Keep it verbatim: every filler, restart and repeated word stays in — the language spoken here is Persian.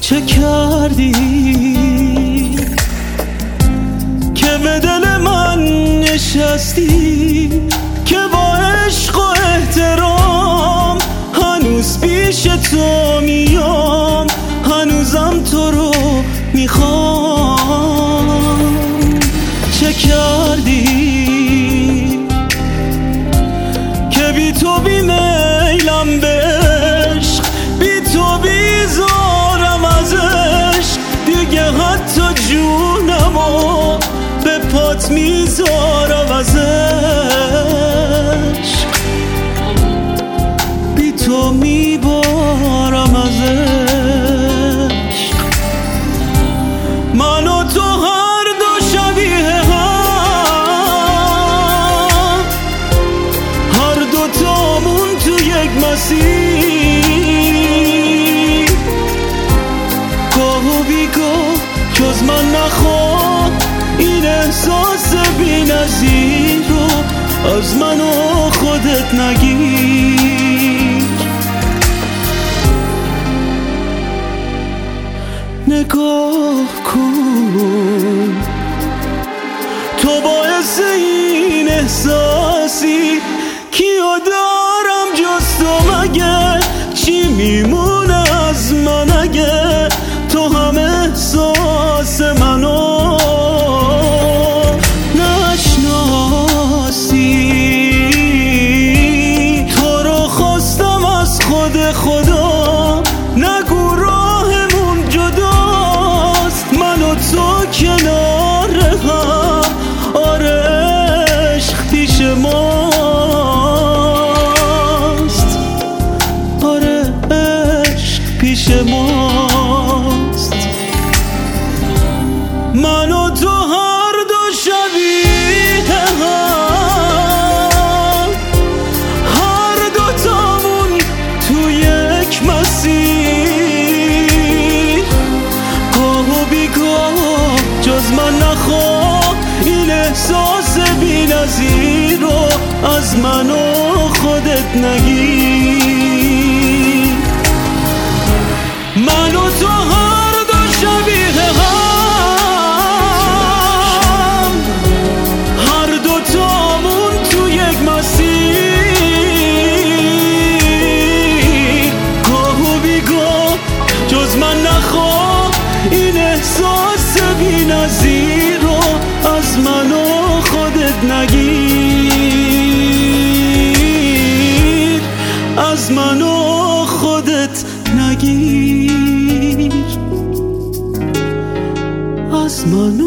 چه کردی که به دل من نشستی، که با عشق و احترام هنوز پیش تو میام، هنوزم تو رو میخوام. چه کردی که بی تو بیمیلم به عشق، بی تو بیزارم از عشق، دیگه حتی جونمو به پات میذارم از عشق، بی تو میبارم از عشق. من و تو هر دو شبیه هم، هر دو تامون تو یک مسیر، گاه و بیگاه جز من نخواد این احساس بی نظیر رو از من و خودت نگیر. نگاه کن تو باعث این احساسی، کیو دارم جز تو مگه؟ چی میمونه از من اگه تو هم احساس منو نشناسی؟ تو رو خواستم از خود خدا، نگو راهمون جداست، من و تو کنار هم، آره عشق پیش ماست، آره عشق پیش ماست. من و تو هر دو شبیه هم، هر دو تامون تو یک مسیر، گاه و بیگاه جز من نخواه این احساس بی نظیر رو از من و خودت نگیر. من و تو هر دو شبیه هم، هر دو تامون تو یک مسیر، گاه و بیگاه جز من نخواه این احساس بی نظیر رو از من و خودت نگیر، از من و خودت نگیر، از من